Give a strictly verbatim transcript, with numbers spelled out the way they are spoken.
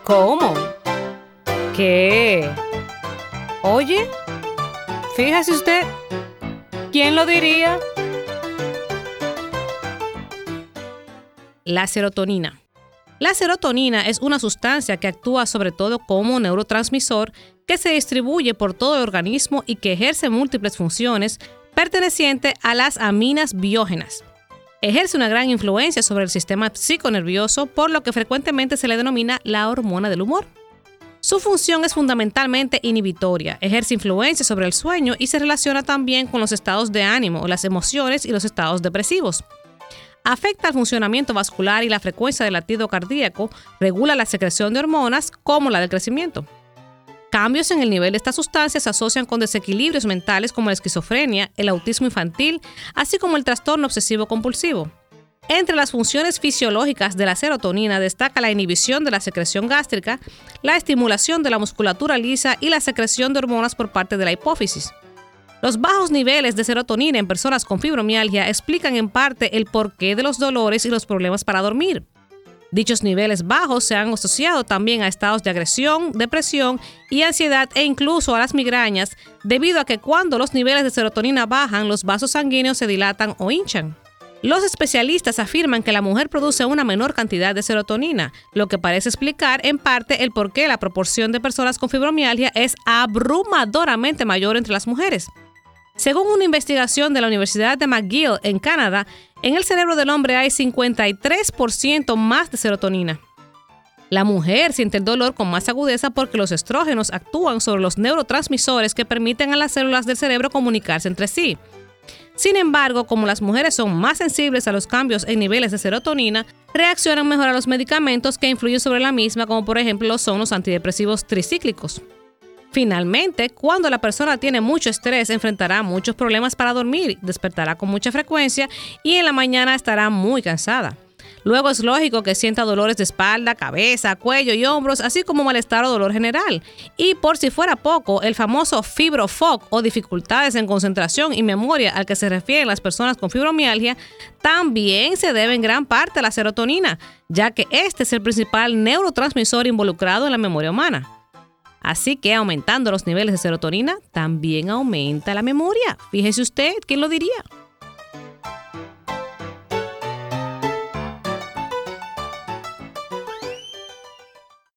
¿Cómo? ¿Qué? Oye, fíjese usted, ¿quién lo diría? La serotonina. La serotonina es una sustancia que actúa sobre todo como neurotransmisor que se distribuye por todo el organismo y que ejerce múltiples funciones pertenecientes a las aminas biógenas. Ejerce una gran influencia sobre el sistema psiconervioso, por lo que frecuentemente se le denomina la hormona del humor. Su función es fundamentalmente inhibitoria, ejerce influencia sobre el sueño y se relaciona también con los estados de ánimo, las emociones y los estados depresivos. Afecta al funcionamiento vascular y la frecuencia del latido cardíaco, regula la secreción de hormonas como la del crecimiento. Cambios en el nivel de esta sustancia se asocian con desequilibrios mentales como la esquizofrenia, el autismo infantil, así como el trastorno obsesivo-compulsivo. Entre las funciones fisiológicas de la serotonina destaca la inhibición de la secreción gástrica, la estimulación de la musculatura lisa y la secreción de hormonas por parte de la hipófisis. Los bajos niveles de serotonina en personas con fibromialgia explican en parte el porqué de los dolores y los problemas para dormir. Dichos niveles bajos se han asociado también a estados de agresión, depresión y ansiedad e incluso a las migrañas, debido a que cuando los niveles de serotonina bajan, los vasos sanguíneos se dilatan o hinchan. Los especialistas afirman que la mujer produce una menor cantidad de serotonina, lo que parece explicar en parte el por qué la proporción de personas con fibromialgia es abrumadoramente mayor entre las mujeres. Según una investigación de la Universidad de McGill en Canadá, en el cerebro del hombre hay cincuenta y tres por ciento más de serotonina. La mujer siente el dolor con más agudeza porque los estrógenos actúan sobre los neurotransmisores que permiten a las células del cerebro comunicarse entre sí. Sin embargo, como las mujeres son más sensibles a los cambios en niveles de serotonina, reaccionan mejor a los medicamentos que influyen sobre la misma, como por ejemplo lo son los antidepresivos tricíclicos. Finalmente, cuando la persona tiene mucho estrés, enfrentará muchos problemas para dormir, despertará con mucha frecuencia y en la mañana estará muy cansada. Luego es lógico que sienta dolores de espalda, cabeza, cuello y hombros, así como malestar o dolor general. Y por si fuera poco, el famoso fibrofoc o dificultades en concentración y memoria al que se refieren las personas con fibromialgia también se debe en gran parte a la serotonina, ya que este es el principal neurotransmisor involucrado en la memoria humana. Así que aumentando los niveles de serotonina, también aumenta la memoria. Fíjese usted, ¿quién lo diría?